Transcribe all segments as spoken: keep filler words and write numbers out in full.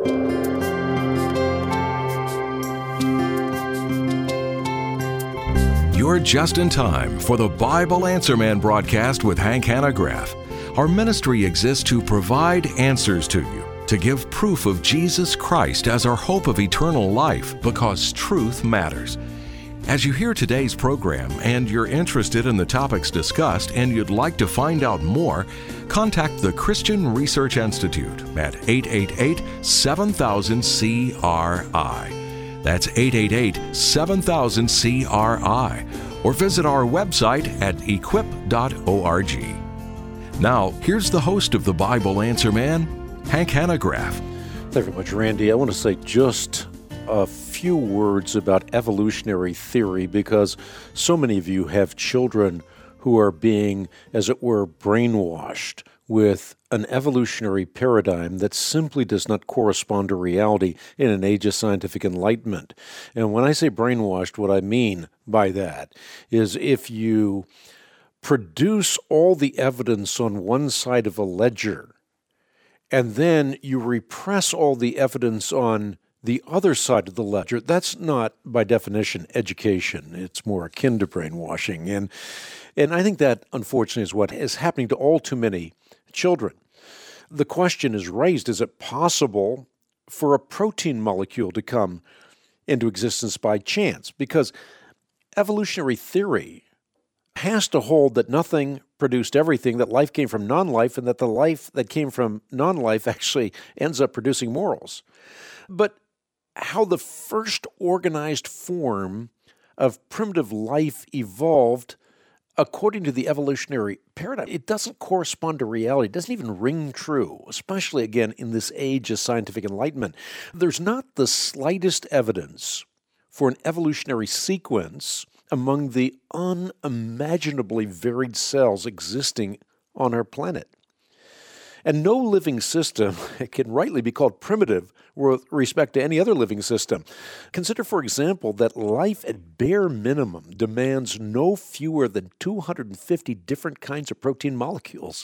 You're just in time for the Bible Answer Man broadcast with Hank Hanegraaff. Our ministry exists to provide answers to you, to give proof of Jesus Christ as our hope of eternal life, because truth matters. As you hear today's program and you're interested in the topics discussed and you'd like to find out more, contact the Christian Research Institute at eight eight eight, seven thousand, C R I. That's eight eight eight, seven thousand, C R I. Or visit our website at equip dot org. Now, here's the host of the Bible Answer Man, Hank Hanegraaff. Thank you very much, Randy. I want to say just a few words about evolutionary theory because so many of you have children who are being, as it were, brainwashed with an evolutionary paradigm that simply does not correspond to reality in an age of scientific enlightenment. And when I say brainwashed, what I mean by that is if you produce all the evidence on one side of a ledger and then you repress all the evidence on the other side of the ledger, that's not, by definition, education. It's more akin to brainwashing. And, and I think that, unfortunately, is what is happening to all too many children. The question is raised, is it possible for a protein molecule to come into existence by chance? Because evolutionary theory has to hold that nothing produced everything, that life came from non-life, and that the life that came from non-life actually ends up producing morals. But how the first organized form of primitive life evolved according to the evolutionary paradigm, it doesn't correspond to reality. It doesn't even ring true, especially, again, in this age of scientific enlightenment. There's not the slightest evidence for an evolutionary sequence among the unimaginably varied cells existing on our planet. And no living system can rightly be called primitive with respect to any other living system. Consider, for example, that life at bare minimum demands no fewer than two hundred fifty different kinds of protein molecules.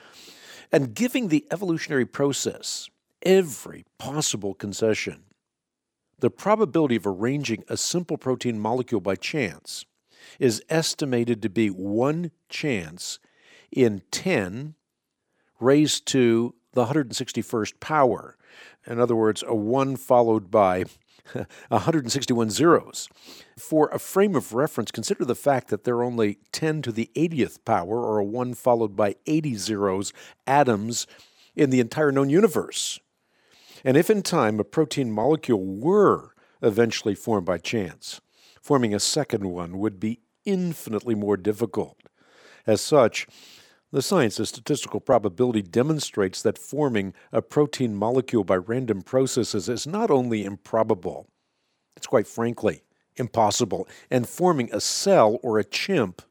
And giving the evolutionary process every possible concession, the probability of arranging a simple protein molecule by chance is estimated to be one chance in ten raised to the one hundred sixty-first power. In other words, a one followed by one hundred sixty-one zeros. For a frame of reference, consider the fact that there are only ten to the eightieth power, or a one followed by eighty zeros, atoms in the entire known universe. And if in time a protein molecule were eventually formed by chance, forming a second one would be infinitely more difficult. As such, the science of statistical probability demonstrates that forming a protein molecule by random processes is not only improbable, it's quite frankly impossible, and forming a cell or a chimp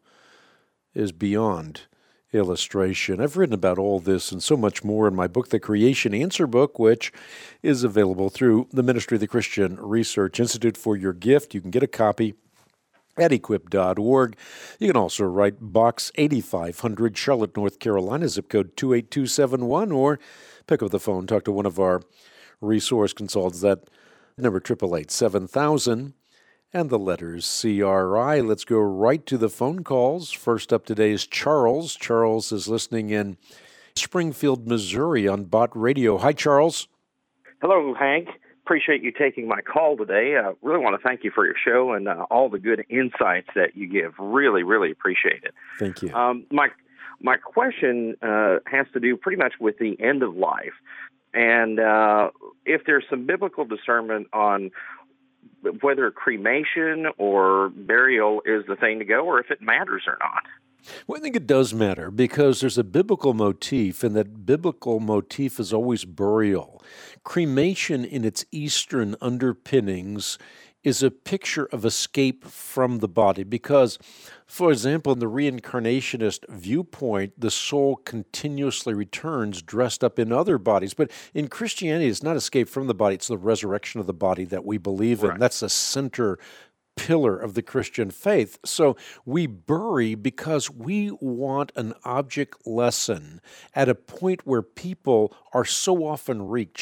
is beyond illustration. I've written about all this and so much more in my book, The Creation Answer Book, which is available through the Ministry of the Christian Research Institute for your gift. You can get a copy at equip dot org. You can also write Box eighty-five hundred, Charlotte, North Carolina, zip code two eight two seven one, or pick up the phone, talk to one of our resource consultants. That number, eight eight eight, seven thousand, and the letters C R I. Let's go right to the phone calls. First up today is Charles. Charles is listening in Springfield, Missouri on Bott Radio. Hi, Charles. Hello, Hank. Appreciate you taking my call today. I really want to thank you for your show and uh, all the good insights that you give. Really, really appreciate it. Thank you. Um, my my question uh, has to do pretty much with the end of life, and uh, if there's some biblical discernment on whether cremation or burial is the thing to go, or if it matters or not. Well, I think it does matter because there's a biblical motif, and that biblical motif is always burial. Cremation in its Eastern underpinnings is a picture of escape from the body because, for example, in the reincarnationist viewpoint, the soul continuously returns dressed up in other bodies. But in Christianity, it's not escape from the body, it's the resurrection of the body that we believe in. Right. That's the center pillar of the Christian faith. So we bury because we want an object lesson at a point where people are so often reached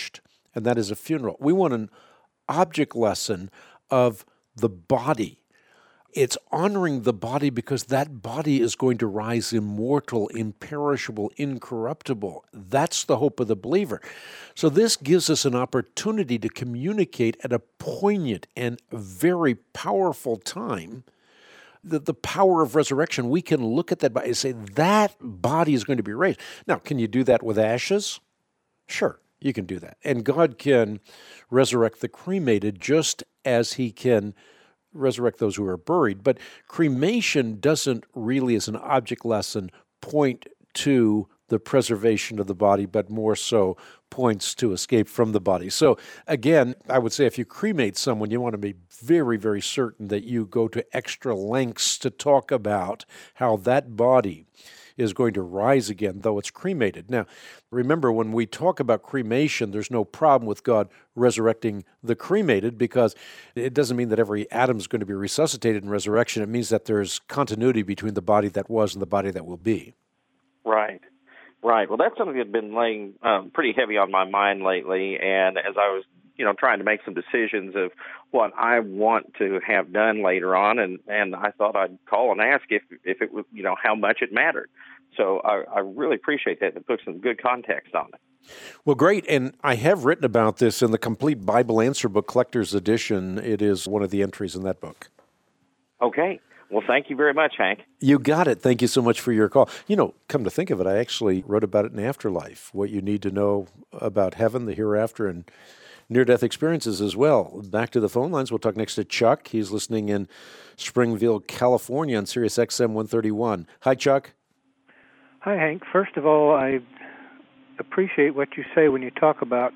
and that is a funeral. We want an object lesson of the body. It's honoring the body because that body is going to rise immortal, imperishable, incorruptible. That's the hope of the believer. So this gives us an opportunity to communicate at a poignant and very powerful time the, the power of resurrection. We can look at that body and say, that body is going to be raised. Now, can you do that with ashes? Sure, you can do that. And God can resurrect the cremated just as he can resurrect those who are buried. But cremation doesn't really, as an object lesson, point to the preservation of the body, but more so points to escape from the body. So again, I would say if you cremate someone, you want to be very, very certain that you go to extra lengths to talk about how that body is going to rise again, though it's cremated. Now, remember, when we talk about cremation, there's no problem with God resurrecting the cremated, because it doesn't mean that every atom is going to be resuscitated in resurrection. It means that there's continuity between the body that was and the body that will be. Right. Right. Well, that's something that's been laying um, pretty heavy on my mind lately, and as I was you know, trying to make some decisions of what I want to have done later on, and, and I thought I'd call and ask if if it was, you know, how much it mattered. So I, I really appreciate that. It puts some good context on it. Well, great. And I have written about this in the Complete Bible Answer Book Collector's Edition. It is one of the entries in that book. Okay. Well, thank you very much, Hank. You got it. Thank you so much for your call. You know, come to think of it, I actually wrote about it in Afterlife, what you need to know about heaven, the hereafter, and near-death experiences as well. Back to the phone lines. We'll talk next to Chuck. He's listening in Springville, California on Sirius X M one thirty-one. Hi, Chuck. Hi, Hank. First of all, I appreciate what you say when you talk about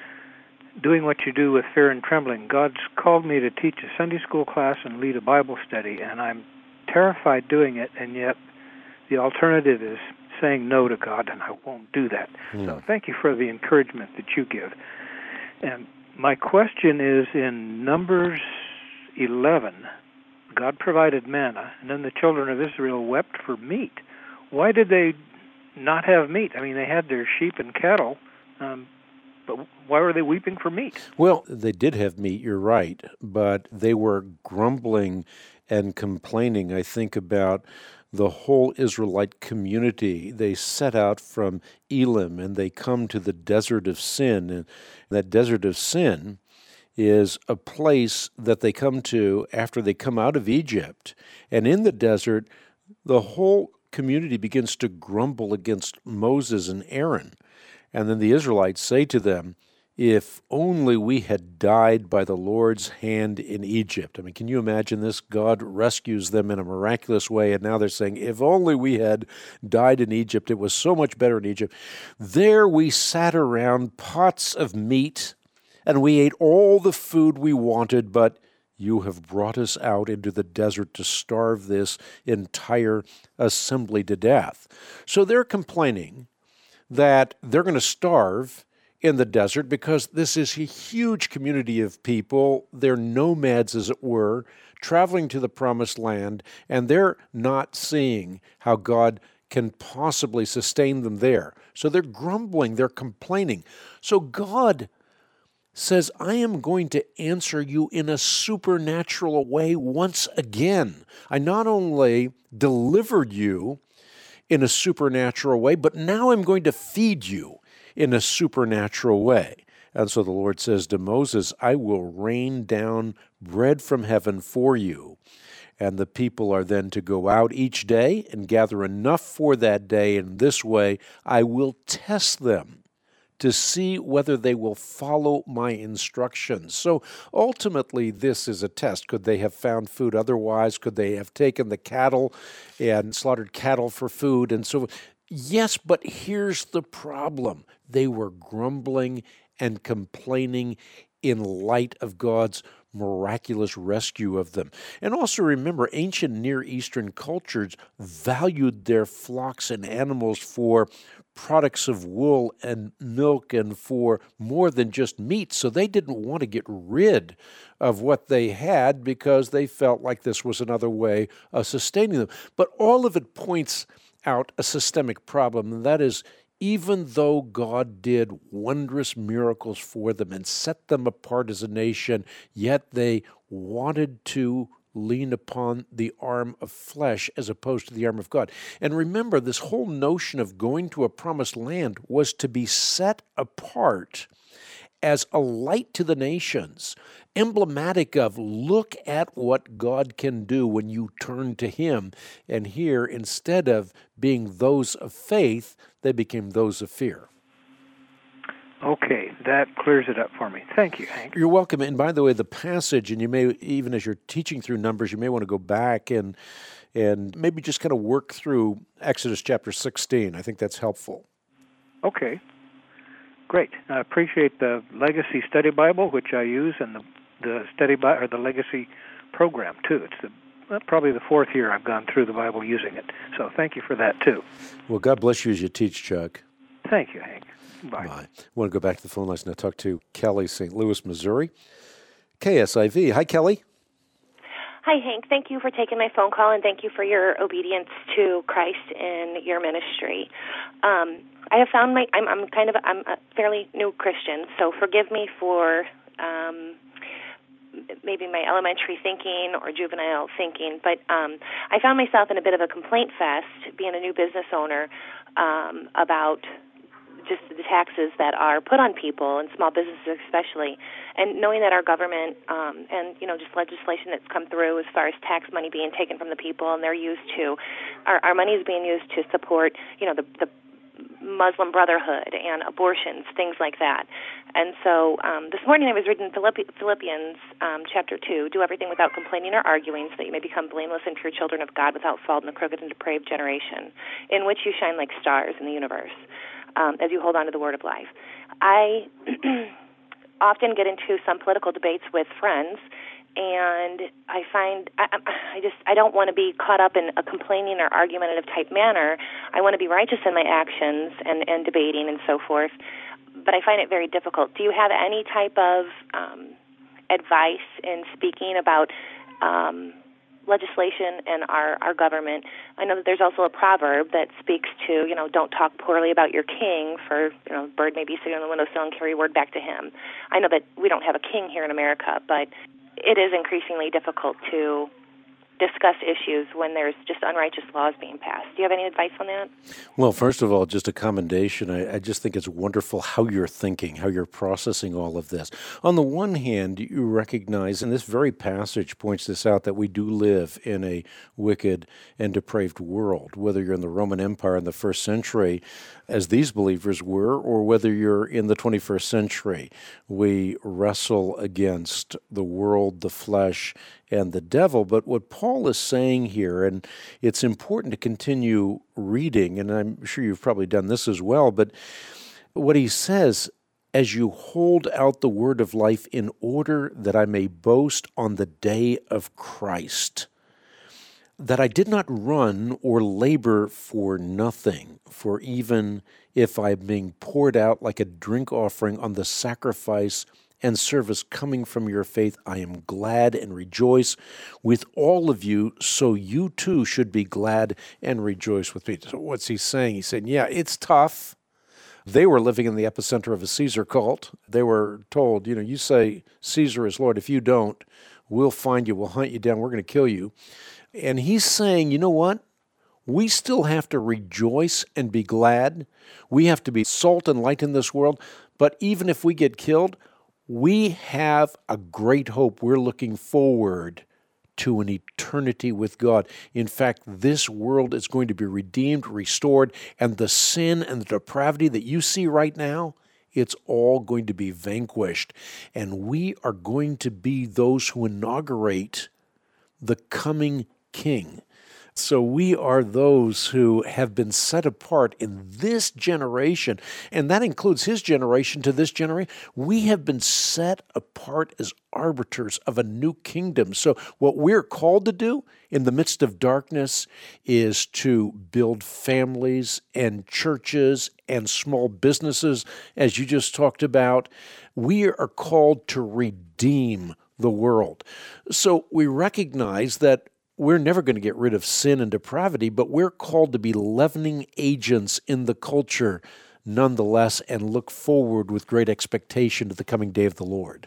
doing what you do with fear and trembling. God's called me to teach a Sunday school class and lead a Bible study, and I'm terrified doing it, and yet the alternative is saying no to God, and I won't do that. Mm. So thank you for the encouragement that you give. And my question is, in Numbers eleven, God provided manna, and then the children of Israel wept for meat. Why did they not have meat? I mean, they had their sheep and cattle, um, but why were they weeping for meat? Well, they did have meat, you're right, but they were grumbling and complaining, I think, about the whole Israelite community. They set out from Elim, and they come to the desert of sin, and that desert of sin is a place that they come to after they come out of Egypt. And in the desert, the whole community begins to grumble against Moses and Aaron. And then the Israelites say to them, if only we had died by the Lord's hand in Egypt. I mean, can you imagine this? God rescues them in a miraculous way, and now they're saying, if only we had died in Egypt. It was so much better in Egypt. There we sat around pots of meat, and we ate all the food we wanted, but you have brought us out into the desert to starve this entire assembly to death. So they're complaining that they're going to starve in the desert because this is a huge community of people. They're nomads, as it were, traveling to the promised land, and they're not seeing how God can possibly sustain them there. So they're grumbling, they're complaining. So God says, I am going to answer you in a supernatural way once again. I not only delivered you in a supernatural way, but now I'm going to feed you in a supernatural way. And so the Lord says to Moses, I will rain down bread from heaven for you. And the people are then to go out each day and gather enough for that day. And this way I will test them to see whether they will follow my instructions. So ultimately, this is a test. Could they have found food otherwise? Could they have taken the cattle and slaughtered cattle for food and so forth? Yes, but here's the problem. They were grumbling and complaining in light of God's miraculous rescue of them. And also remember, ancient Near Eastern cultures valued their flocks and animals for products of wool and milk and for more than just meat. So they didn't want to get rid of what they had because they felt like this was another way of sustaining them. But all of it points out a systemic problem, and that is even though God did wondrous miracles for them and set them apart as a nation, yet they wanted to lean upon the arm of flesh as opposed to the arm of God. And remember, this whole notion of going to a promised land was to be set apart as a light to the nations, emblematic of, look at what God can do when you turn to Him. And here, instead of being those of faith, they became those of fear. Okay, that clears it up for me. Thank you, Hank. You're welcome. And by the way, the passage, and you may, even as you're teaching through Numbers, you may want to go back and and maybe just kind of work through Exodus chapter sixteen. I think that's helpful. Okay, great. I appreciate the Legacy Study Bible, which I use, and the the study Bi- or the Legacy program too. It's the well, probably the fourth year I've gone through the Bible using it. So thank you for that too. Well, God bless you as you teach, Chuck. Thank you, Hank. Bye. Bye. I want to go back to the phone lines and talk to Kelly, Saint Louis, Missouri. K S I V. Hi, Kelly. Hi, Hank. Thank you for taking my phone call, and thank you for your obedience to Christ in your ministry. Um, I have found my I'm, I'm kind of I'm a fairly new Christian, so forgive me for um, maybe my elementary thinking or juvenile thinking, but um, I found myself in a bit of a complaint fest, being a new business owner, um, about just the taxes that are put on people and small businesses especially, and knowing that our government um, and, you know, just legislation that's come through as far as tax money being taken from the people, and they're used to, our, our money is being used to support, you know, the, the Muslim Brotherhood and abortions, things like that. And so um, this morning I was reading Philippi- Philippians um, chapter two, do everything without complaining or arguing so that you may become blameless and pure children of God without fault in a crooked and depraved generation, in which you shine like stars in the universe. Um, as you hold on to the word of life. I often get into some political debates with friends, and I find I, I just I don't want to be caught up in a complaining or argumentative type manner. I want to be righteous in my actions and, and debating and so forth, but I find it very difficult. Do you have any type of um, advice in speaking about um, legislation and our, our government? I know that there's also a proverb that speaks to, you know, don't talk poorly about your king, for, you know, bird may be sitting on the windowsill and carry word back to him. I know that we don't have a king here in America, but it is increasingly difficult to discuss issues when there's just unrighteous laws being passed. Do you have any advice on that? Well, first of all, just a commendation. I, I just think it's wonderful how you're thinking, how you're processing all of this. On the one hand, you recognize, and this very passage points this out, that we do live in a wicked and depraved world, whether you're in the Roman Empire in the first century, as these believers were, or whether you're in the twenty-first century. We wrestle against the world, the flesh, and the devil. But what Paul is saying here, and it's important to continue reading, and I'm sure you've probably done this as well, but what he says, as you hold out the word of life in order that I may boast on the day of Christ, that I did not run or labor for nothing, for even if I am being poured out like a drink offering on the sacrifice and service coming from your faith, I am glad and rejoice with all of you, so you too should be glad and rejoice with me. So what's he saying? He's saying, yeah, it's tough. They were living in the epicenter of a Caesar cult. They were told, you know, you say Caesar is Lord. If you don't, we'll find you, we'll hunt you down, we're going to kill you. And he's saying, you know what? We still have to rejoice and be glad. We have to be salt and light in this world. But even if we get killed, we have a great hope. We're looking forward to an eternity with God. In fact, this world is going to be redeemed, restored, and the sin and the depravity that you see right now, it's all going to be vanquished. And we are going to be those who inaugurate the coming King. So we are those who have been set apart in this generation, and that includes his generation to this generation. We have been set apart as arbiters of a new kingdom. So what we're called to do in the midst of darkness is to build families and churches and small businesses, as you just talked about. We are called to redeem the world. So we recognize that we're never going to get rid of sin and depravity, but we're called to be leavening agents in the culture nonetheless and look forward with great expectation to the coming day of the Lord.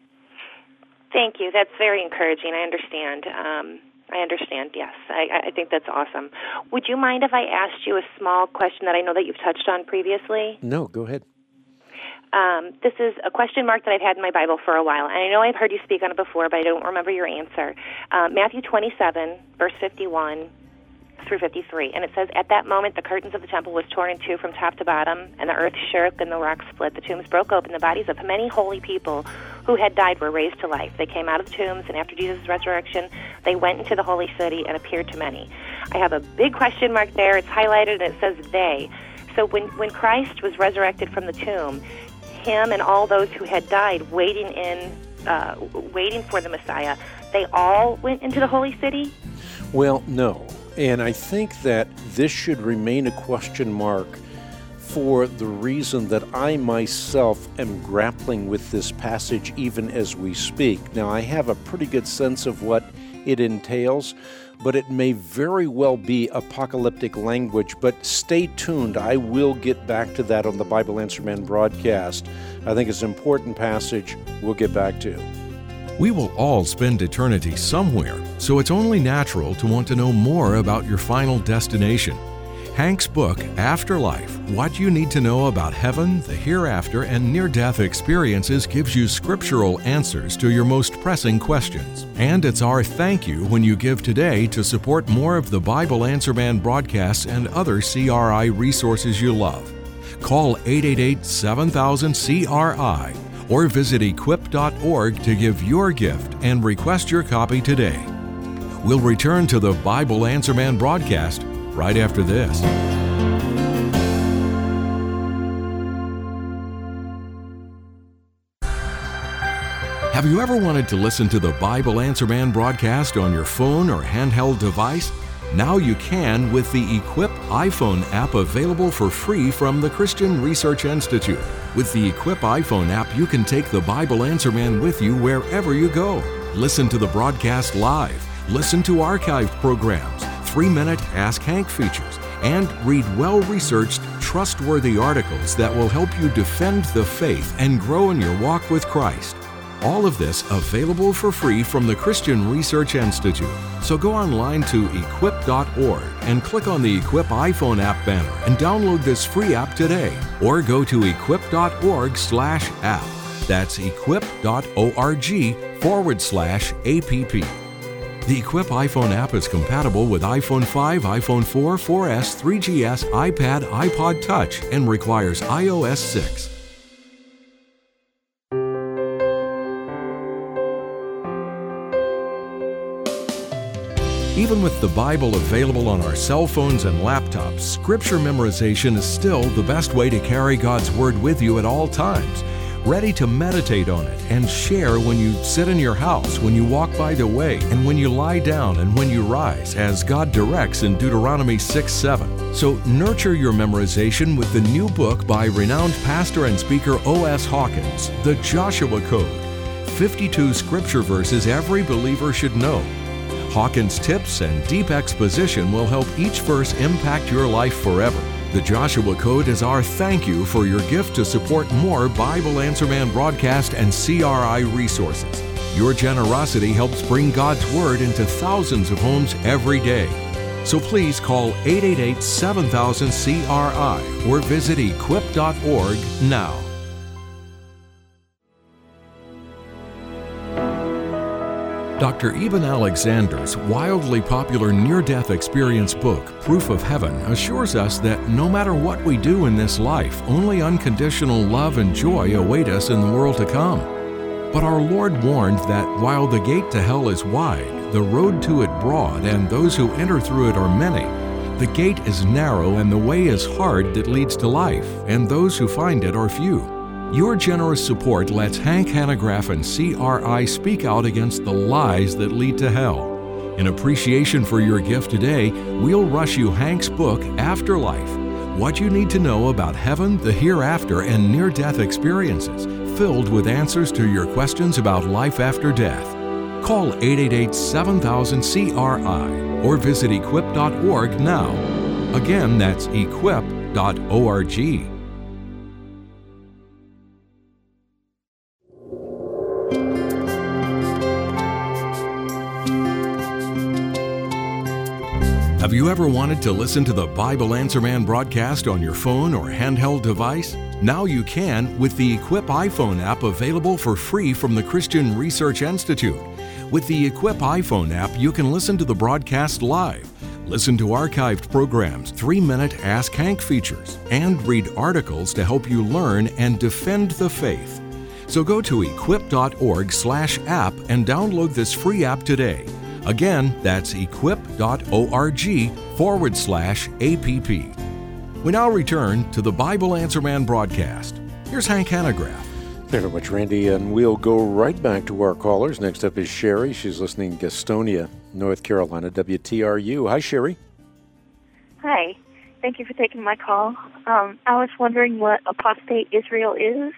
Thank you. That's very encouraging. I understand. Um, I understand, yes. I, I think that's awesome. Would you mind if I asked you a small question that I know that you've touched on previously? No, go ahead. Um, this is a question mark that I've had in my Bible for a while, and I know I've heard you speak on it before, but I don't remember your answer. Uh, Matthew twenty-seven, verse fifty-one through fifty-three, and it says, "At that moment the curtains of the temple was torn in two from top to bottom, and the earth shook and the rocks split. The tombs broke open. The bodies of many holy people who had died were raised to life. They came out of the tombs, and after Jesus' resurrection, they went into the holy city and appeared to many." I have a big question mark there. It's highlighted, and it says they. So when, when Christ was resurrected from the tomb, him and all those who had died waiting in, uh, waiting for the Messiah, they all went into the holy city? Well, no. And I think that this should remain a question mark for the reason that I myself am grappling with this passage even as we speak. Now, I have a pretty good sense of what it entails, but it may very well be apocalyptic language. But stay tuned. I will get back to that on the Bible Answer Man broadcast. I think it's an important passage we'll get back to. We will all spend eternity somewhere, so it's only natural to want to know more about your final destination. Hank's book, Afterlife, What You Need to Know About Heaven, the Hereafter, and Near-Death Experiences gives you scriptural answers to your most pressing questions. And it's our thank you when you give today to support more of the Bible Answer Man broadcasts and other C R I resources you love. Call eight eight eight, seven thousand, C R I or visit equip dot org to give your gift and request your copy today. We'll return to the Bible Answer Man broadcast right after this. Have you ever wanted to listen to the Bible Answer Man broadcast on your phone or handheld device? Now you can with the Equip iPhone app, available for free from the Christian Research Institute. With the Equip iPhone app, you can take the Bible Answer Man with you wherever you go. Listen to the broadcast live, listen to archived programs, three-minute Ask Hank features, and read well-researched, trustworthy articles that will help you defend the faith and grow in your walk with Christ. All of this available for free from the Christian Research Institute. So go online to equip dot org and click on the Equip iPhone app banner and download this free app today. Or go to equip dot org slash app. That's equip dot org forward slash app. The Equip iPhone app is compatible with iPhone five, iPhone four, four S, three G S, iPad, iPod Touch, and requires i O S six. Even with the Bible available on our cell phones and laptops, Scripture memorization is still the best way to carry God's Word with you at all times, ready to meditate on it and share when you sit in your house, when you walk by the way, and when you lie down and when you rise, as God directs in Deuteronomy six seven. So nurture your memorization with the new book by renowned pastor and speaker O S Hawkins, The Joshua Code, fifty-two Scripture verses every believer should know. Hawkins' tips and deep exposition will help each verse impact your life forever. The Joshua Code is our thank you for your gift to support more Bible Answer Man broadcast and C R I resources. Your generosity helps bring God's Word into thousands of homes every day. So please call eight eight eight, seven thousand, C R I or visit equip dot org now. Doctor Eben Alexander's wildly popular near-death experience book, Proof of Heaven, assures us that no matter what we do in this life, only unconditional love and joy await us in the world to come. But our Lord warned that while the gate to hell is wide, the road to it broad, and those who enter through it are many, the gate is narrow and the way is hard that leads to life, and those who find it are few. Your generous support lets Hank Hanegraaff and C R I speak out against the lies that lead to hell. In appreciation for your gift today, we'll rush you Hank's book, Afterlife, What You Need to Know About Heaven, the Hereafter, and Near-Death Experiences, filled with answers to your questions about life after death. Call eight eight eight, seven thousand, C R I or visit equip dot org now. Again, that's equip dot org. Have you ever wanted to listen to the Bible Answer Man broadcast on your phone or handheld device? Now you can with the Equip iPhone app, available for free from the Christian Research Institute. With the Equip iPhone app, you can listen to the broadcast live, listen to archived programs, three-minute Ask Hank features, and read articles to help you learn and defend the faith. So go to equip dot org slash app and download this free app today. Again, that's equip dot org forward slash app. We now return to the Bible Answer Man broadcast. Here's Hank Hanegraaff. Thank you very much, Randy, and we'll go right back to our callers. Next up is Sherry. She's listening in Gastonia, North Carolina, W T R U. Hi, Sherry. Hi. Thank you for taking my call. Um, I was wondering what apostate Israel is.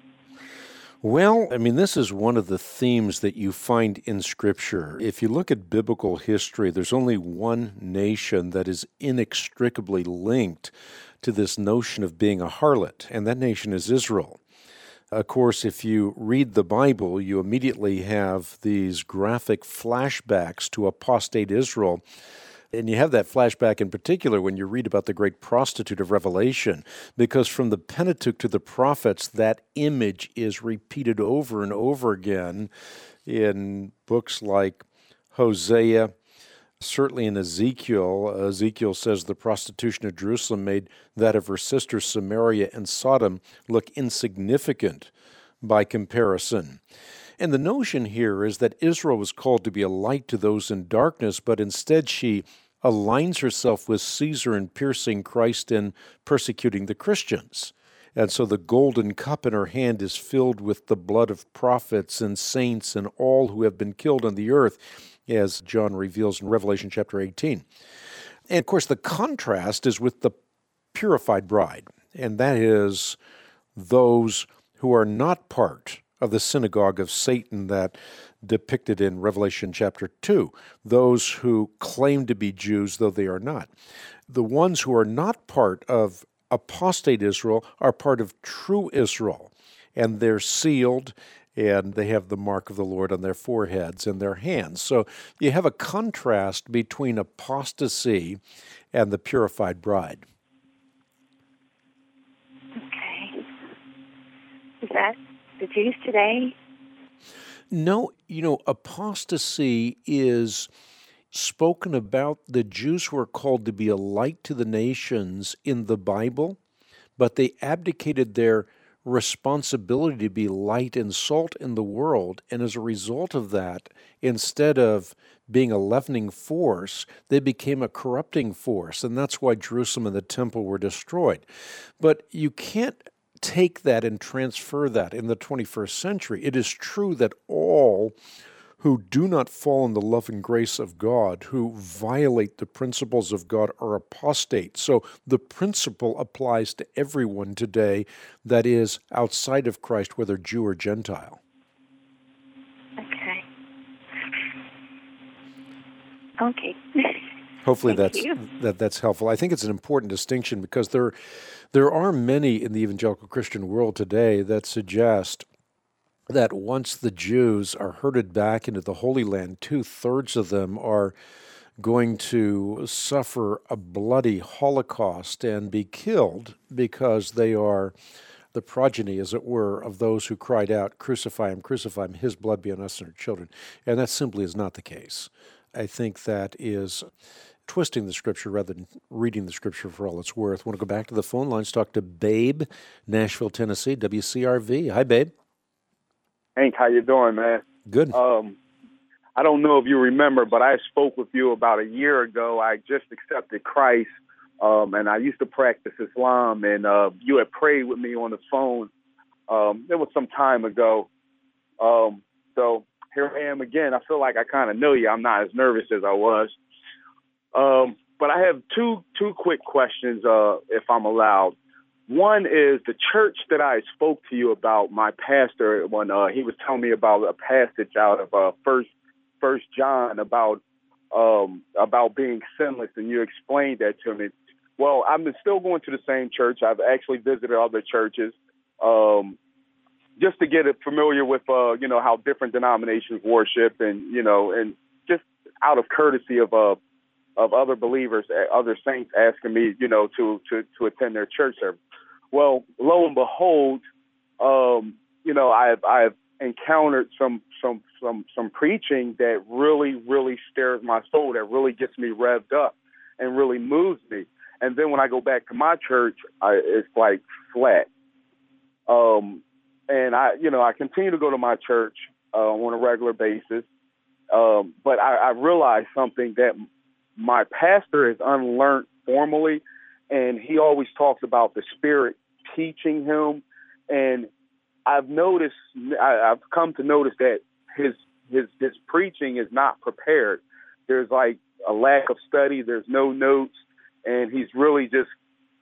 Well, I mean, this is one of the themes that you find in Scripture. If you look at biblical history, there's only one nation that is inextricably linked to this notion of being a harlot, and that nation is Israel. Of course, if you read the Bible, you immediately have these graphic flashbacks to apostate Israel. And you have that flashback in particular when you read about the great prostitute of Revelation, because from the Pentateuch to the prophets, that image is repeated over and over again in books like Hosea, certainly in Ezekiel. Ezekiel says the prostitution of Jerusalem made that of her sisters Samaria and Sodom look insignificant by comparison. And the notion here is that Israel was called to be a light to those in darkness, but instead she aligns herself with Caesar in piercing Christ and persecuting the Christians. And so the golden cup in her hand is filled with the blood of prophets and saints and all who have been killed on the earth, as John reveals in Revelation chapter eighteen. And of course, the contrast is with the purified bride, and that is those who are not part of the synagogue of Satan that depicted in Revelation chapter two, those who claim to be Jews, though they are not. The ones who are not part of apostate Israel are part of true Israel, and they're sealed, and they have the mark of the Lord on their foreheads and their hands. So you have a contrast between apostasy and the purified bride. Okay. Is that the Jews today? No, you know, apostasy is spoken about the Jews who are called to be a light to the nations in the Bible, but they abdicated their responsibility to be light and salt in the world, and as a result of that, instead of being a leavening force, they became a corrupting force, and that's why Jerusalem and the temple were destroyed. But you can't take that and transfer that in the twenty-first century. It is true that all who do not fall in the love and grace of God, who violate the principles of God, are apostate. So the principle applies to everyone today that is outside of Christ, whether Jew or Gentile. Okay. Okay. Hopefully Thank that's you. that that's helpful. I think it's an important distinction because there there are many in the evangelical Christian world today that suggest that once the Jews are herded back into the Holy Land, two-thirds of them are going to suffer a bloody Holocaust and be killed because they are the progeny, as it were, of those who cried out, "Crucify him, crucify him, his blood be on us and our children." And that simply is not the case. I think that is twisting the Scripture rather than reading the Scripture for all it's worth. I want to go back to the phone lines, talk to Babe, Nashville, Tennessee, W C R V. Hi, Babe. Hank, how you doing, man? Good. Um, I don't know if you remember, but I spoke with you about a year ago. I just accepted Christ, um, and I used to practice Islam, and uh, you had prayed with me on the phone. Um, it was some time ago. Um, so here I am again. I feel like I kind of know you. I'm not as nervous as I was. Um, but I have two two quick questions, uh, if I'm allowed. One is the church that I spoke to you about, my pastor, when uh, he was telling me about a passage out of uh, First First John about um, about being sinless, and you explained that to me. Well, I'm still going to the same church. I've actually visited other churches um, just to get it familiar with, uh, you know, how different denominations worship, and you know, and just out of courtesy of uh, of other believers, other saints asking me, you know, to to to attend their church service. Well, lo and behold, um, you know, I've I've encountered some some some some preaching that really really stirs my soul, that really gets me revved up and really moves me. And then when I go back to my church, I, it's like flat. Um, and I, you know, I continue to go to my church uh, on a regular basis, um, but I, I realized something, that my pastor is unlearned formally, and he always talks about the Spirit teaching him. And I've noticed, I, I've come to notice that his his his preaching is not prepared. There's like a lack of study. There's no notes. And he's really just,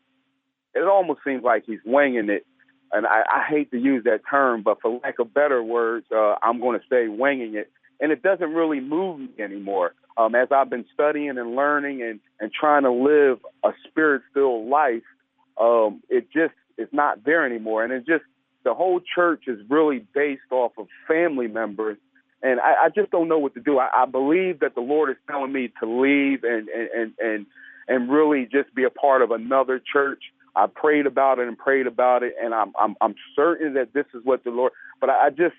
it almost seems like he's winging it. And I, I hate to use that term, but for lack of better words, uh, I'm going to say winging it. And it doesn't really move me anymore. Um, as I've been studying and learning and, and trying to live a spirit-filled life, um, it just is not there anymore. And it just, the whole church is really based off of family members. And I, I just don't know what to do. I, I believe that the Lord is telling me to leave and, and, and, and and really just be a part of another church. I prayed about it and prayed about it, and I'm I'm, I'm certain that this is what the Lord, but I, I just,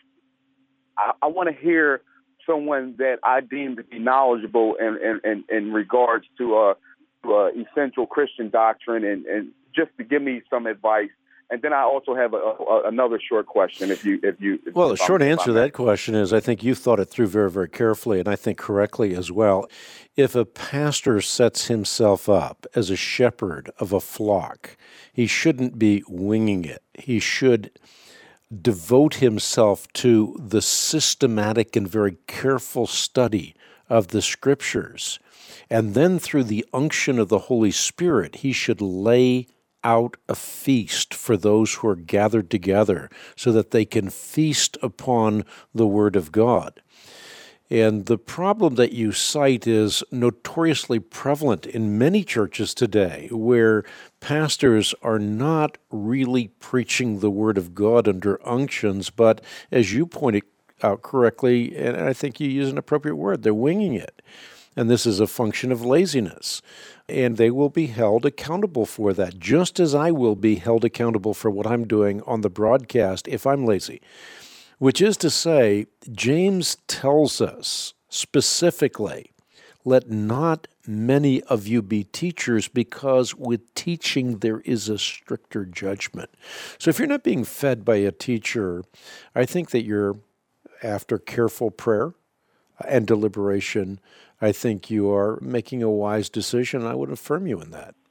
I, I want to hear someone that I deem to be knowledgeable in, in, in, in regards to, uh, to uh, essential Christian doctrine, and, and just to give me some advice. And then I also have a, a, another short question. If you, if you, if, well, the if short I'm, answer to that question is, I think you thought it through very, very carefully, and I think correctly as well. If a pastor sets himself up as a shepherd of a flock, he shouldn't be winging it. He should devote himself to the systematic and very careful study of the Scriptures, and then through the unction of the Holy Spirit, he should lay out a feast for those who are gathered together so that they can feast upon the Word of God. And the problem that you cite is notoriously prevalent in many churches today, where pastors are not really preaching the Word of God under unctions, but as you pointed out correctly, and I think you use an appropriate word, they're winging it. And this is a function of laziness. And they will be held accountable for that, just as I will be held accountable for what I'm doing on the broadcast if I'm lazy. Which is to say, James tells us specifically, let not many of you be teachers, because with teaching there is a stricter judgment. So if you're not being fed by a teacher, I think that you're, after careful prayer and deliberation, I think you are making a wise decision. I would affirm you in that.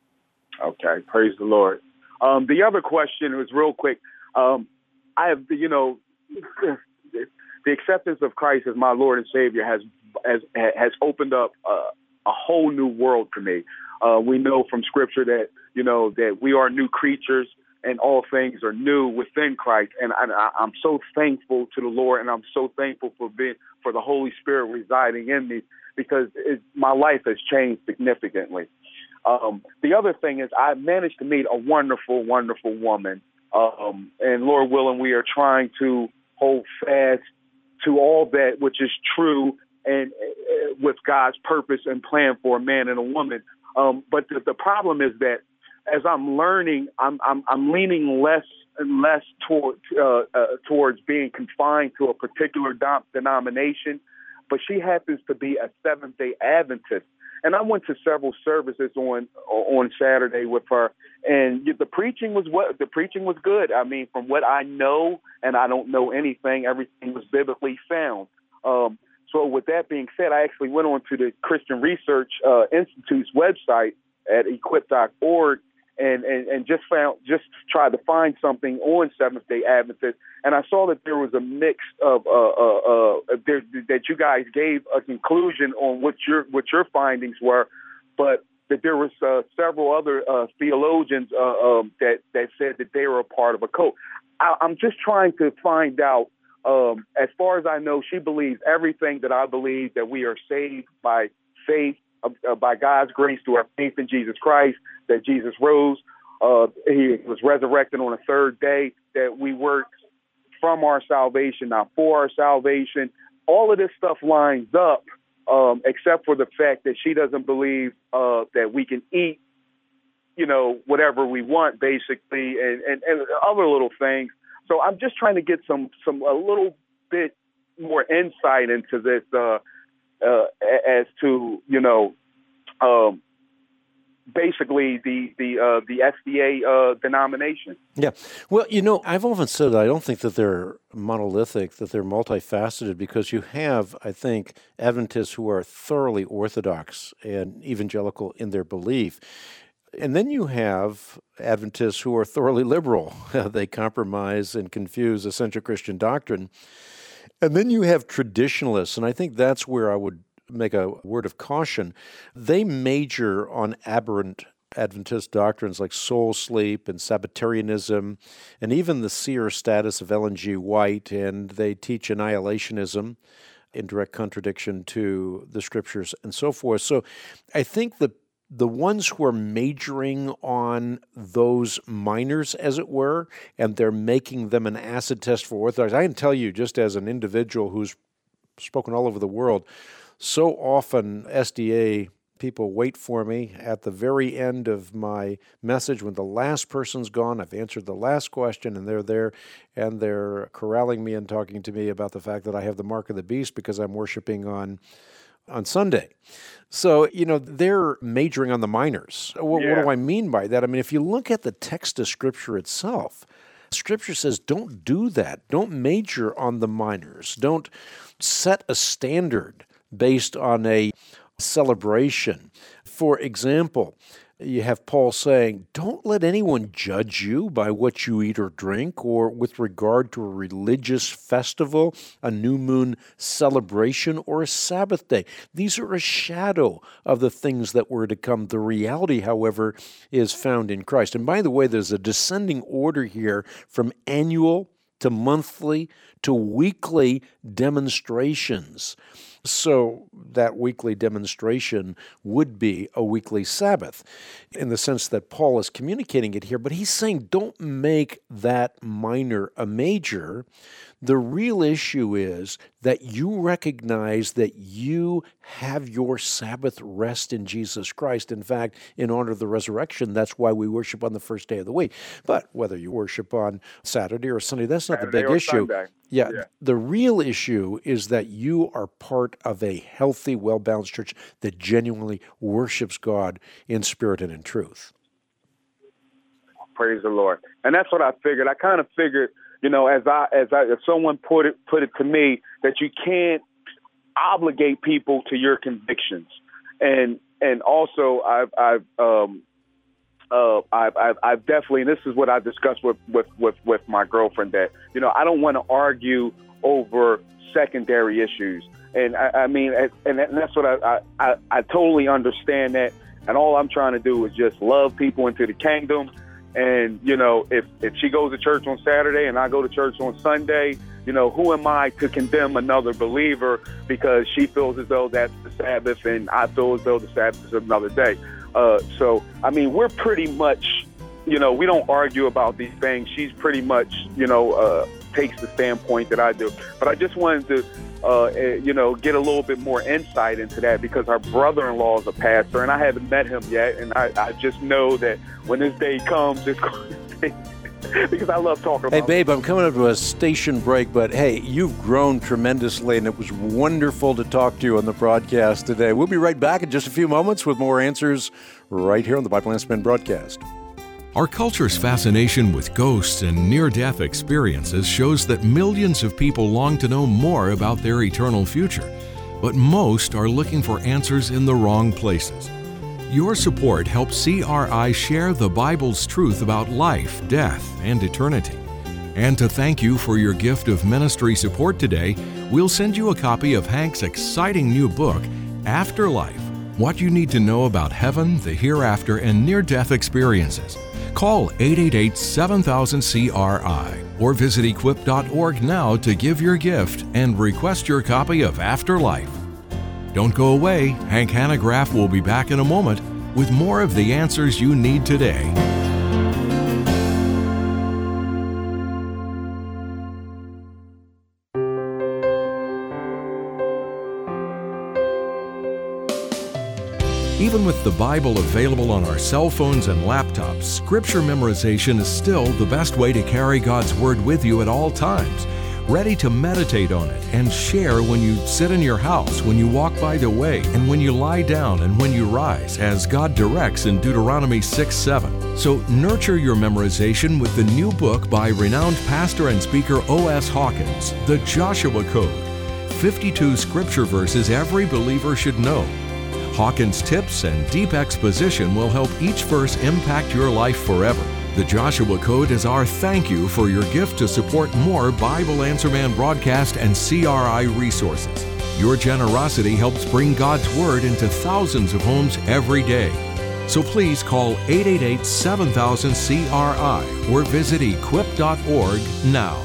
Okay, praise the Lord. Um, the other question was real quick. Um, I have, you know, the acceptance of Christ as my Lord and Savior has has has opened up a, a whole new world for me. Uh, we know from Scripture that, you know, that we are new creatures and all things are new within Christ. And I, I'm so thankful to the Lord, and I'm so thankful for being for the Holy Spirit residing in me, because it, my life has changed significantly. Um, the other thing is, I managed to meet a wonderful, wonderful woman. Um, and Lord willing, we are trying to hold fast to all that which is true and uh, with God's purpose and plan for a man and a woman. Um, but the, the problem is that as I'm learning, I'm, I'm, I'm leaning less and less toward, uh, uh, towards being confined to a particular dom- denomination. But she happens to be a Seventh-day Adventist. And I went to several services on on Saturday with her, and the preaching was what the preaching was good. I mean, from what I know, and I don't know anything, everything was biblically sound. Um, so, with that being said, I actually went on to the Christian Research uh, Institute's website at equip dot org and, and and just found just tried to find something on Seventh-day Adventists, and I saw that there was a mix of uh, uh, uh, there, that you guys gave a conclusion on what your what your findings were, but that there was uh, several other uh, theologians uh, um, that that said that they were a part of a cult. I, I'm just trying to find out Um, as far as I know, she believes everything that I believe, that we are saved by faith, uh, by God's grace through our faith in Jesus Christ, that Jesus rose, uh, he was resurrected on the third day, that we work from our salvation, not for our salvation. All of this stuff lines up, um, except for the fact that she doesn't believe uh, that we can eat, you know, whatever we want, basically, and, and, and other little things. So I'm just trying to get some, some a little bit more insight into this uh, uh, as to, you know, um, basically the the uh, the S D A uh, denomination. Yeah. Well, you know, I've often said that I don't think that they're monolithic, that they're multifaceted, because you have, I think, Adventists who are thoroughly orthodox and evangelical in their belief. And then you have Adventists who are thoroughly liberal. They compromise and confuse essential Christian doctrine. And then you have traditionalists, and I think that's where I would make a word of caution. They major on aberrant Adventist doctrines like soul sleep and Sabbatarianism, and even the seer status of Ellen G. White, and they teach annihilationism in direct contradiction to the Scriptures and so forth. So I think the The ones who are majoring on those minors, as it were, and they're making them an acid test for orthodox. I can tell you, just as an individual who's spoken all over the world, so often S D A people wait for me at the very end of my message when the last person's gone. I've answered the last question, and they're there, and they're corralling me and talking to me about the fact that I have the mark of the beast because I'm worshiping on on Sunday. So, you know, they're majoring on the minors. What, yeah. what do I mean by that? I mean, if you look at the text of Scripture itself, Scripture says don't do that. Don't major on the minors. Don't set a standard based on a celebration. For example, you have Paul saying, don't let anyone judge you by what you eat or drink, or with regard to a religious festival, a new moon celebration, or a Sabbath day. These are a shadow of the things that were to come. The reality, however, is found in Christ. And by the way, there's a descending order here from annual to monthly to weekly demonstrations. So that weekly demonstration would be a weekly Sabbath in the sense that Paul is communicating it here, but he's saying don't make that minor a major. The real issue is that you recognize that you have your Sabbath rest in Jesus Christ. In fact, in honor of the resurrection, that's why we worship on the first day of the week. But whether you worship on Saturday or Sunday, that's not Saturday the big issue. Yeah, yeah, the real issue is that you are part of a healthy, well-balanced church that genuinely worships God in spirit and in truth. Praise the Lord. And that's what I figured. I kind of figured, you know, as I as I if someone put it put it to me, that you can't obligate people to your convictions. And and also I've I've um Uh, I've, I've, I've definitely, and this is what I discussed with, with, with, with my girlfriend, that, you know, I don't want to argue over secondary issues. And I, I mean, and, and that's what I, I, I totally understand that. And all I'm trying to do is just love people into the kingdom. And, you know, if, if she goes to church on Saturday and I go to church on Sunday, you know, who am I to condemn another believer because she feels as though that's the Sabbath and I feel as though the Sabbath is another day. Uh, so, I mean, we're pretty much, you know, we don't argue about these things. She's pretty much, you know, uh, takes the standpoint that I do. But I just wanted to, uh, you know, get a little bit more insight into that because our brother-in-law is a pastor, and I haven't met him yet. And I, I just know that when this day comes, it's going to take because I love talking about Hey, babe, I'm coming up to a station break, but hey, you've grown tremendously, and it was wonderful to talk to you on the broadcast today. We'll be right back in just a few moments with more answers right here on the Bible Answer Man broadcast. Our culture's fascination with ghosts and near-death experiences shows that millions of people long to know more about their eternal future, but most are looking for answers in the wrong places. Your support helps C R I share the Bible's truth about life, death, and eternity. And to thank you for your gift of ministry support today, we'll send you a copy of Hank's exciting new book, Afterlife: What You Need to Know About Heaven, the Hereafter, and Near-Death Experiences. Call eight eight eight, seven thousand C R I or visit equip dot org now to give your gift and request your copy of Afterlife. Don't go away. Hank Hanegraaff will be back in a moment with more of the answers you need today. Even with the Bible available on our cell phones and laptops, Scripture memorization is still the best way to carry God's Word with you at all times, ready to meditate on it and share when you sit in your house, when you walk by the way, and when you lie down and when you rise, as God directs in Deuteronomy six seven. So nurture your memorization with the new book by renowned pastor and speaker O S Hawkins, The Joshua Code, fifty-two Scripture verses every believer should know. Hawkins' tips and deep exposition will help each verse impact your life forever. The Joshua Code is our thank you for your gift to support more Bible Answer Man broadcast and C R I resources. Your generosity helps bring God's Word into thousands of homes every day. So please call eight eight eight, seven thousand, C R I or visit equip dot org now.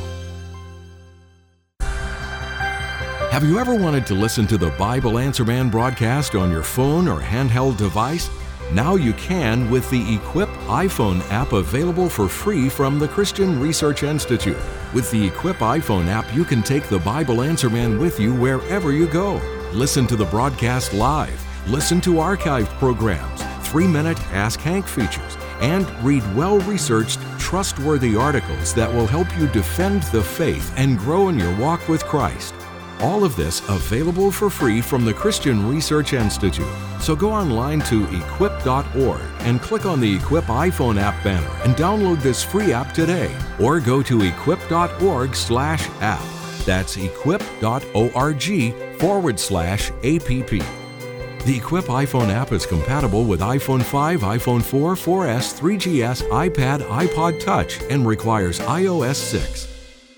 Have you ever wanted to listen to the Bible Answer Man broadcast on your phone or handheld device? Now you can with the Equip iPhone app available for free from the Christian Research Institute. With the Equip iPhone app, you can take the Bible Answer Man with you wherever you go. Listen to the broadcast live, listen to archived programs, three-minute Ask Hank features, and read well-researched, trustworthy articles that will help you defend the faith and grow in your walk with Christ. All of this available for free from the Christian Research Institute. So go online to equip dot org and click on the Equip iPhone app banner and download this free app today. Or go to equip dot org slash app. That's equip dot org forward slash app. The Equip iPhone app is compatible with iPhone five, iPhone four, four S, three G S, iPad, iPod Touch, and requires i O S six.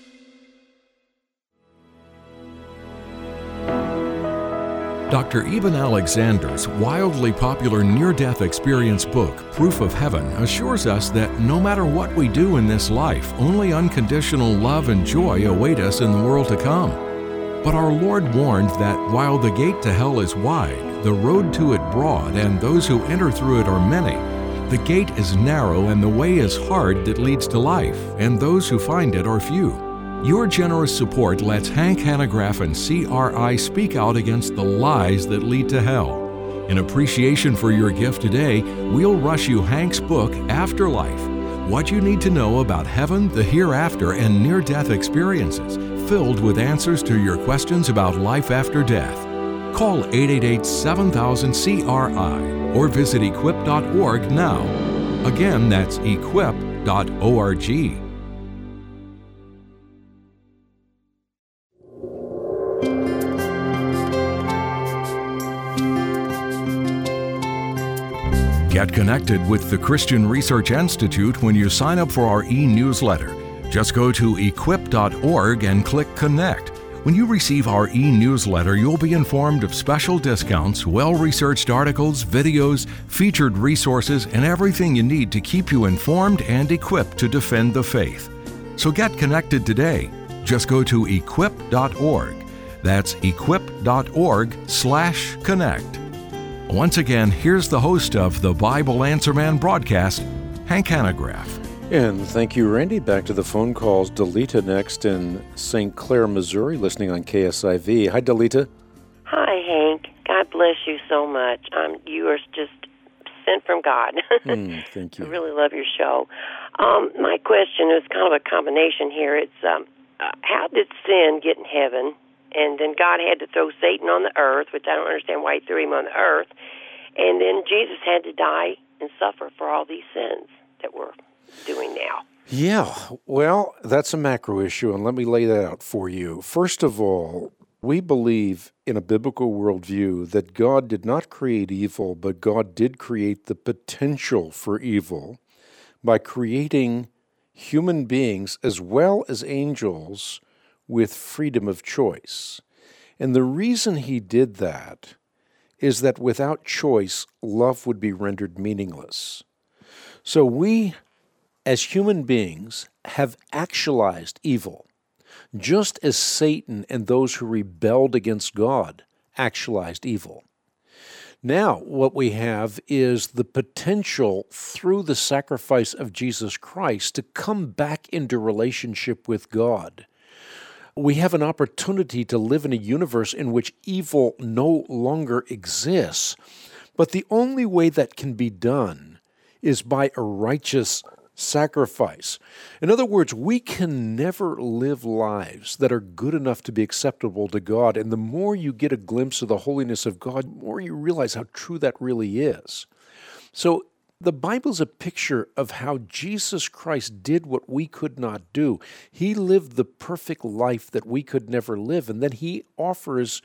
Doctor Eben Alexander's wildly popular near-death experience book, Proof of Heaven, assures us that no matter what we do in this life, only unconditional love and joy await us in the world to come. But our Lord warned that while the gate to hell is wide, the road to it broad, and those who enter through it are many, the gate is narrow and the way is hard that leads to life, and those who find it are few. Your generous support lets Hank Hanegraaff and C R I speak out against the lies that lead to hell. In appreciation for your gift today, we'll rush you Hank's book, Afterlife, What You Need to Know About Heaven, the Hereafter, and Near-Death Experiences, filled with answers to your questions about life after death. Call eight eight eight, seven thousand, C R I or visit equip dot org now. Again, that's equip dot org. Get connected with the Christian Research Institute when you sign up for our e-newsletter. Just go to equip dot org and click Connect. When you receive our e-newsletter, you'll be informed of special discounts, well-researched articles, videos, featured resources, and everything you need to keep you informed and equipped to defend the faith. So get connected today. Just go to equip dot org. That's equip dot org slash connect. Once again, here's the host of the Bible Answer Man broadcast, Hank Hanegraaff. And thank you, Randy. Back to the phone calls. Delita next in Saint Clair, Missouri, listening on K S I V. Hi, Delita. Hi, Hank. God bless you so much. Um, you are just sent from God. mm, thank you. I really love your show. Um, my question is kind of a combination here. It's um, uh, how did sin get in heaven? And then God had to throw Satan on the earth, which I don't understand why he threw him on the earth. And then Jesus had to die and suffer for all these sins that we're doing now. Yeah, well, that's a macro issue, and let me lay that out for you. First of all, we believe in a biblical worldview that God did not create evil, but God did create the potential for evil by creating human beings as well as angels with freedom of choice. And the reason he did that is that without choice, love would be rendered meaningless. So we as human beings, have actualized evil, just as Satan and those who rebelled against God actualized evil. Now, what we have is the potential through the sacrifice of Jesus Christ to come back into relationship with God. We have an opportunity to live in a universe in which evil no longer exists, but the only way that can be done is by a righteous sacrifice. In other words, we can never live lives that are good enough to be acceptable to God, and the more you get a glimpse of the holiness of God, the more you realize how true that really is. So the Bible's a picture of how Jesus Christ did what we could not do. He lived the perfect life that we could never live, and then he offers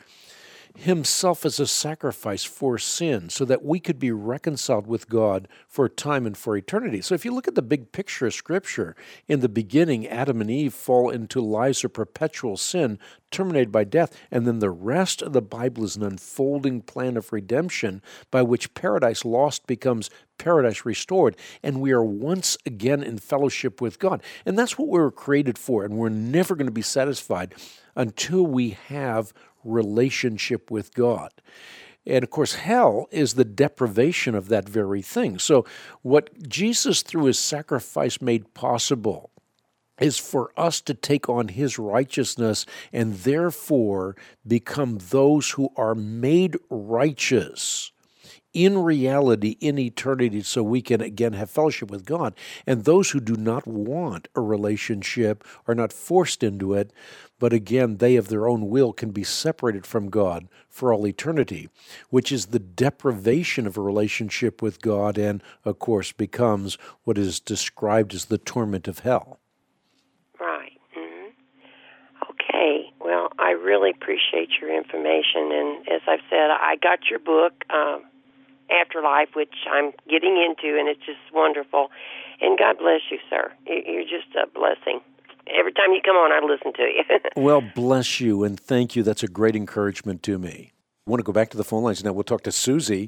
himself as a sacrifice for sin so that we could be reconciled with God for time and for eternity. So if you look at the big picture of Scripture, in the beginning, Adam and Eve fall into lives of perpetual sin, terminated by death, and then the rest of the Bible is an unfolding plan of redemption by which paradise lost becomes paradise restored, and we are once again in fellowship with God. And that's what we were created for, and we're never going to be satisfied until we have relationship with God. And of course, hell is the deprivation of that very thing. So what Jesus, through his sacrifice, made possible is for us to take on his righteousness and therefore become those who are made righteous in reality, in eternity, so we can again have fellowship with God. And those who do not want a relationship are not forced into it, but again, they of their own will can be separated from God for all eternity, which is the deprivation of a relationship with God and, of course, becomes what is described as the torment of hell. Right. Mm-hmm. Okay. Well, I really appreciate your information, and as I've said, I got your book, um, Afterlife, which I'm getting into, and it's just wonderful. And God bless you, sir. You're just a blessing. Every time you come on, I listen to you. Well, bless you, and thank you. That's a great encouragement to me. I want to go back to the phone lines now. We'll talk to Susie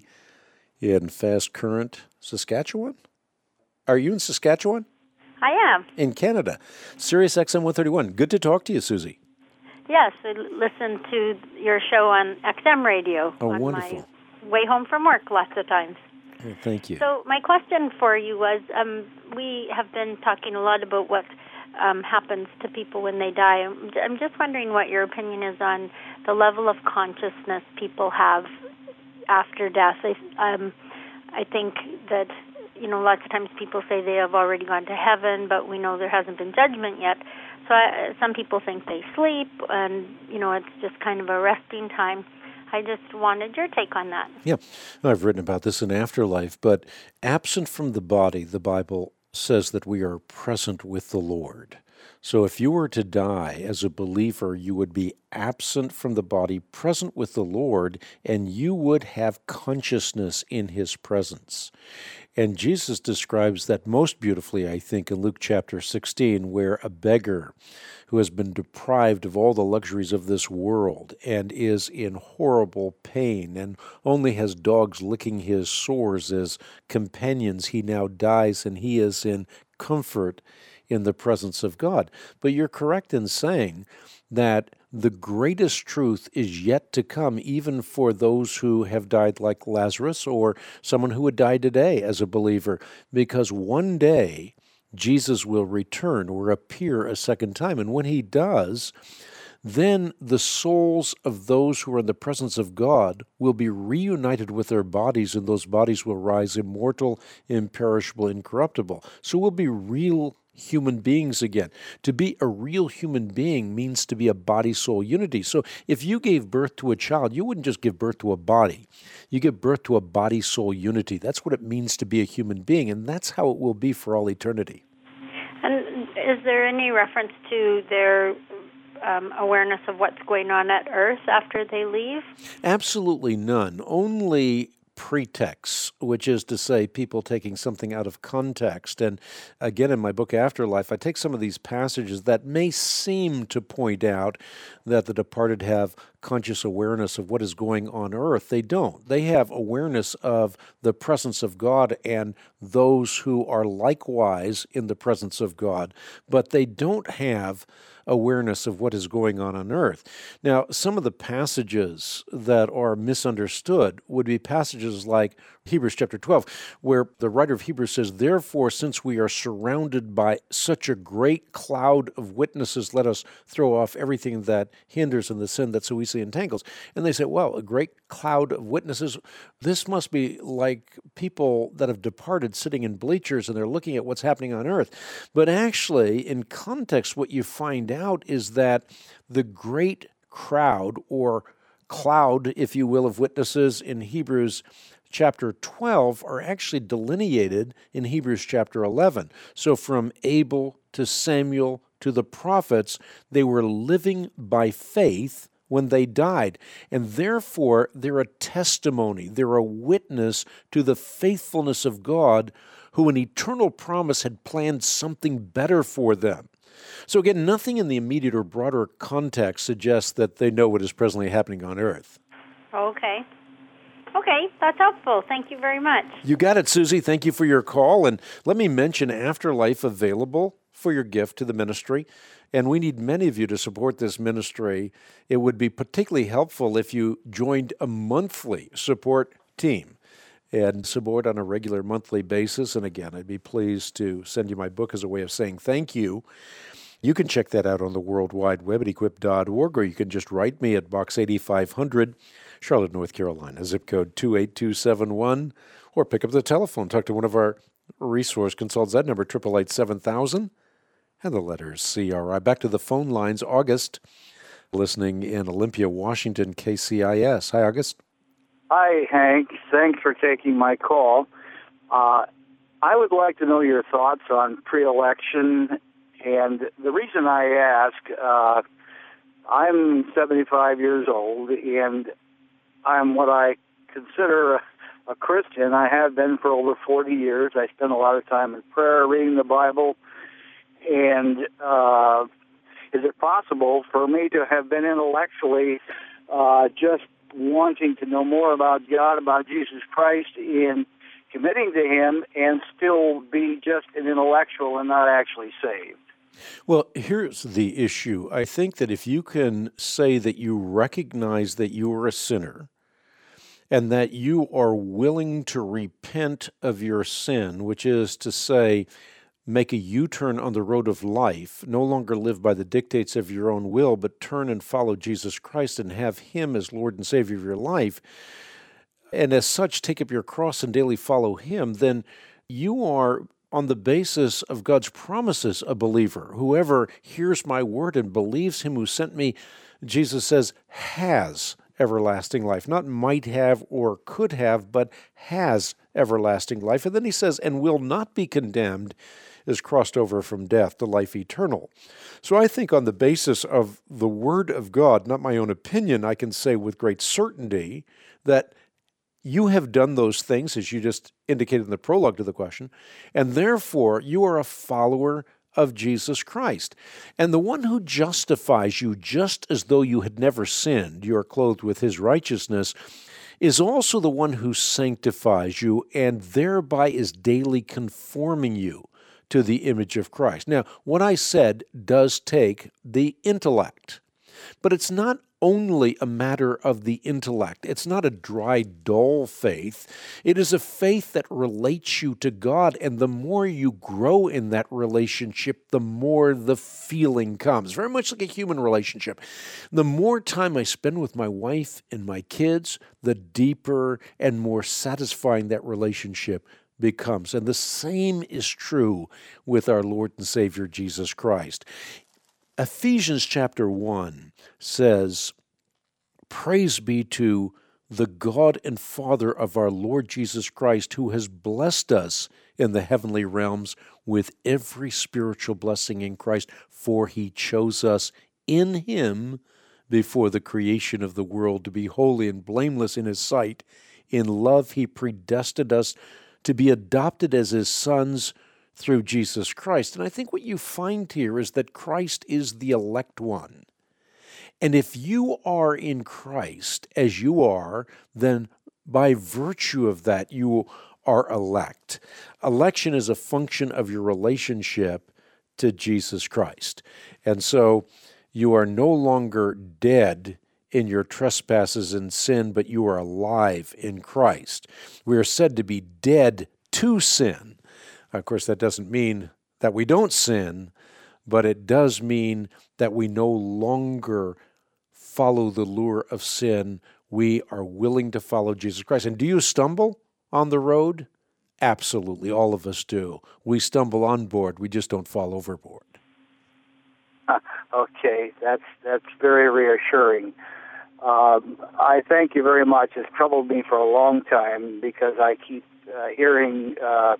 in Fast Current, Saskatchewan. Are you in Saskatchewan? I am. In Canada. Sirius X M one thirty-one. Good to talk to you, Susie. Yes, I listen to your show on X M radio. Oh, on wonderful. My way home from work lots of times. Oh, thank you. So my question for you was, um, we have been talking a lot about what um, happens to people when they die. I'm just wondering what your opinion is on the level of consciousness people have after death. I, um, I think that, you know, lots of times people say they have already gone to heaven, but we know there hasn't been judgment yet. So I, some people think they sleep, and, you know, it's just kind of a resting time. I just wanted your take on that. Yeah, I've written about this in Afterlife, but absent from the body, the Bible says that we are present with the Lord. So if you were to die as a believer, you would be absent from the body, present with the Lord, and you would have consciousness in his presence. And Jesus describes that most beautifully, I think, in Luke chapter sixteen, where a beggar who has been deprived of all the luxuries of this world and is in horrible pain and only has dogs licking his sores as companions, he now dies and he is in comfort in the presence of God. But you're correct in saying that the greatest truth is yet to come, even for those who have died like Lazarus or someone who would die today as a believer, because one day Jesus will return or appear a second time. And when he does, then the souls of those who are in the presence of God will be reunited with their bodies, and those bodies will rise immortal, imperishable, incorruptible. So we'll be real human beings again. To be a real human being means to be a body-soul unity. So if you gave birth to a child, you wouldn't just give birth to a body. You give birth to a body-soul unity. That's what it means to be a human being, and that's how it will be for all eternity. And is there any reference to their um, awareness of what's going on at Earth after they leave? Absolutely none. Only pretext, which is to say people taking something out of context. And again, in my book Afterlife, I take some of these passages that may seem to point out that the departed have conscious awareness of what is going on earth. They don't. They have awareness of the presence of God and those who are likewise in the presence of God, but they don't have awareness of what is going on on earth. Now, some of the passages that are misunderstood would be passages like Hebrews chapter twelve, where the writer of Hebrews says, "Therefore, since we are surrounded by such a great cloud of witnesses, let us throw off everything that hinders and the sin that so easily entangles." And they say, well, a great cloud of witnesses, this must be like people that have departed sitting in bleachers and they're looking at what's happening on earth. But actually, in context, what you find out is that the great crowd or cloud, if you will, of witnesses in Hebrews chapter twelve are actually delineated in Hebrews chapter eleven. So from Abel to Samuel to the prophets, they were living by faith when they died. And therefore, they're a testimony, they're a witness to the faithfulness of God, who in eternal promise had planned something better for them. So again, nothing in the immediate or broader context suggests that they know what is presently happening on earth. Okay. Okay, that's helpful. Thank you very much. You got it, Susie. Thank you for your call. And let me mention Afterlife available for your gift to the ministry. And we need many of you to support this ministry. It would be particularly helpful if you joined a monthly support team and support on a regular monthly basis. And again, I'd be pleased to send you my book as a way of saying thank you. You can check that out on the World Wide Web at equip dot org, or you can just write me at Box eighty-five hundred, Charlotte, North Carolina, zip code two eight two seven one, or pick up the telephone, talk to one of our resource consultants. That number, eight eight eight, seven thousand, and the letters C R I. Back to the phone lines. August, listening in Olympia, Washington, K C I S. Hi, August. Hi, Hank. Thanks for taking my call. Uh, I would like to know your thoughts on pre-election. And the reason I ask, uh, I'm seventy-five years old, and I'm what I consider a, a Christian. I have been for over forty years. I spend a lot of time in prayer, reading the Bible. And uh, is it possible for me to have been intellectually uh, just wanting to know more about God, about Jesus Christ, and committing to Him, and still be just an intellectual and not actually saved? Well, here's the issue. I think that if you can say that you recognize that you are a sinner and that you are willing to repent of your sin, which is to say, make a U-turn on the road of life, no longer live by the dictates of your own will, but turn and follow Jesus Christ and have Him as Lord and Savior of your life, and as such take up your cross and daily follow Him, then you are, on the basis of God's promises, a believer. Whoever hears my word and believes Him who sent me, Jesus says, has everlasting life. Not might have or could have, but has everlasting life. And then He says, and will not be condemned, is crossed over from death to life eternal. So I think on the basis of the Word of God, not my own opinion, I can say with great certainty that you have done those things, as you just indicated in the prologue to the question, and therefore you are a follower of Jesus Christ. And the one who justifies you just as though you had never sinned, you are clothed with His righteousness, is also the one who sanctifies you and thereby is daily conforming you to the image of Christ. Now, what I said does take the intellect, but it's not only a matter of the intellect. It's not a dry, dull faith. It is a faith that relates you to God, and the more you grow in that relationship, the more the feeling comes. Very much like a human relationship. The more time I spend with my wife and my kids, the deeper and more satisfying that relationship becomes. And the same is true with our Lord and Savior Jesus Christ. Ephesians chapter one says, "Praise be to the God and Father of our Lord Jesus Christ, who has blessed us in the heavenly realms with every spiritual blessing in Christ, for He chose us in Him before the creation of the world to be holy and blameless in His sight. In love He predestined us to be adopted as His sons through Jesus Christ." And I think what you find here is that Christ is the elect one. And if you are in Christ, as you are, then by virtue of that, you are elect. Election is a function of your relationship to Jesus Christ. And so you are no longer dead in your trespasses and sin, but you are alive in Christ. We are said to be dead to sin. Of course, that doesn't mean that we don't sin, but it does mean that we no longer follow the lure of sin. We are willing to follow Jesus Christ. And do you stumble on the road? Absolutely, all of us do. We stumble on board, we just don't fall overboard. Okay, that's that's very reassuring. Um, I thank you very much. It's troubled me for a long time because I keep uh, hearing, uh,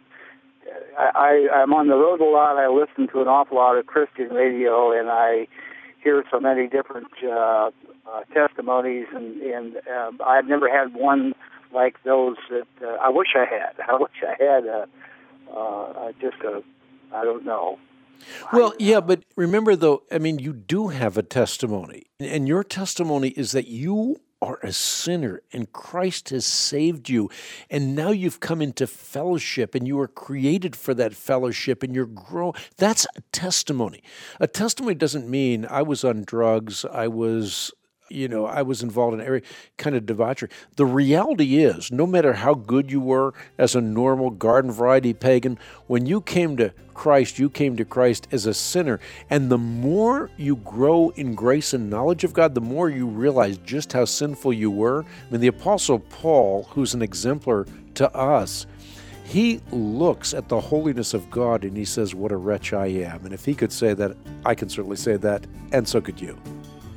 I, I'm on the road a lot. I listen to an awful lot of Christian radio, and I hear so many different uh, uh, testimonies, and, and uh, I've never had one like those that uh, I wish I had. I wish I had a, uh, just a, I don't know. Well, yeah, but remember, though, I mean, you do have a testimony, and your testimony is that you are a sinner, and Christ has saved you, and now you've come into fellowship, and you are created for that fellowship, and you're growing. That's a testimony. A testimony doesn't mean I was on drugs, I was... You know, I was involved in every kind of debauchery. The reality is, no matter how good you were as a normal garden variety pagan, when you came to Christ, you came to Christ as a sinner. And the more you grow in grace and knowledge of God, the more you realize just how sinful you were. I mean, the Apostle Paul, who's an exemplar to us, he looks at the holiness of God and he says, what a wretch I am. And if he could say that, I can certainly say that, and so could you.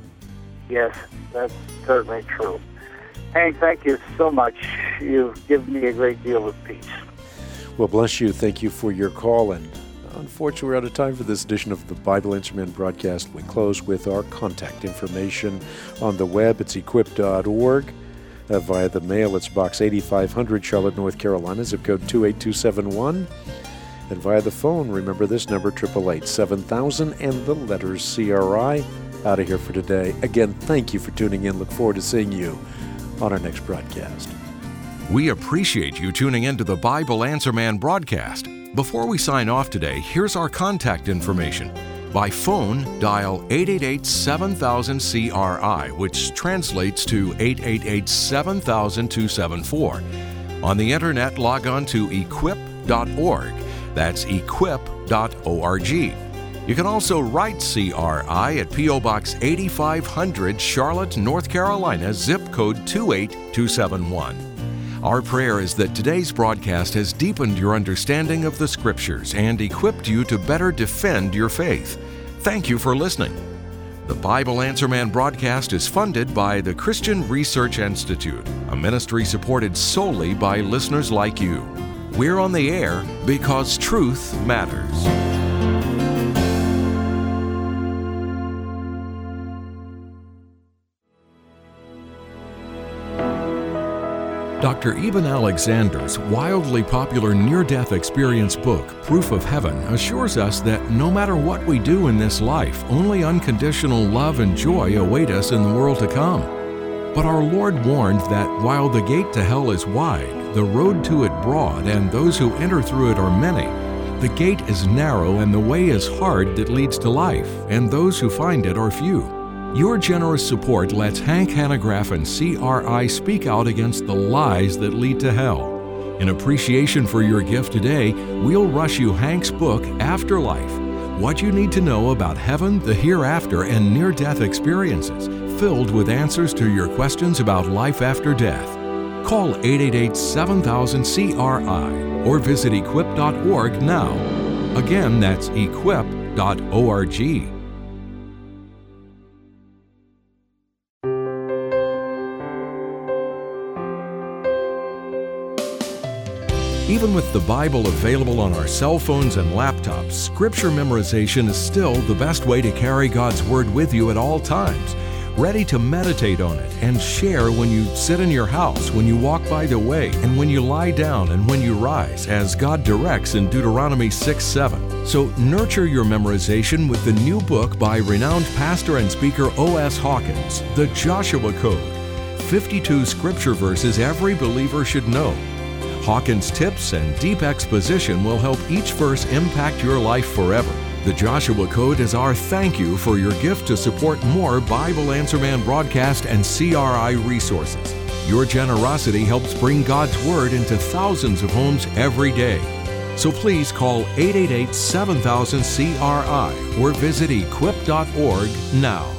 Yes, that's certainly true. Hank, thank you so much. You've given me a great deal of peace. Well, bless you. Thank you for your call. And unfortunately, we're out of time for this edition of the Bible Answer Man broadcast. We close with our contact information on the web. It's equip dot org. Uh, via the mail, it's Box eighty-five hundred, Charlotte, North Carolina, zip code two eight two seven one. And via the phone, remember this number, eight eight eight, seven thousand and the letters C R I. Out of here for today. Again, thank you for tuning in. Look forward to seeing you on our next broadcast. We appreciate you tuning in to the Bible Answer Man broadcast. Before we sign off today, here's our contact information. By phone, dial eight eight eight, seven thousand, C R I, which translates to eight eight eight, seven thousand, two seven four. On the internet, log on to equip dot org. That's equip dot org. You can also write C R I at P O. Box eighty-five hundred, Charlotte, North Carolina, zip code two eight two seven one. Our prayer is that today's broadcast has deepened your understanding of the Scriptures and equipped you to better defend your faith. Thank you for listening. The Bible Answer Man broadcast is funded by the Christian Research Institute, a ministry supported solely by listeners like you. We're on the air because truth matters. Doctor Eben Alexander's wildly popular near-death experience book, Proof of Heaven, assures us that no matter what we do in this life, only unconditional love and joy await us in the world to come. But our Lord warned that while the gate to hell is wide, the road to it broad, and those who enter through it are many, the gate is narrow and the way is hard that leads to life, and those who find it are few. Your generous support lets Hank Hanegraaff and C R I speak out against the lies that lead to hell. In appreciation for your gift today, we'll rush you Hank's book, Afterlife, What You Need to Know About Heaven, the Hereafter, and Near-Death Experiences, filled with answers to your questions about life after death. Call eight eight eight, seven thousand, C R I or visit equip dot org now. Again, that's equip dot org. Even with the Bible available on our cell phones and laptops, Scripture memorization is still the best way to carry God's Word with you at all times. ready to meditate on it and share when you sit in your house, when you walk by the way, and when you lie down and when you rise, as God directs in Deuteronomy six seven. So nurture your memorization with the new book by renowned pastor and speaker O S Hawkins, The Joshua Code, fifty-two scripture verses every believer should know. Hawkins' tips and deep exposition will help each verse impact your life forever. The Joshua Code is our thank you for your gift to support more Bible Answer Man broadcast and C R I resources. Your generosity helps bring God's Word into thousands of homes every day. So please call eight eight eight, seven thousand C R I or visit equip dot org now.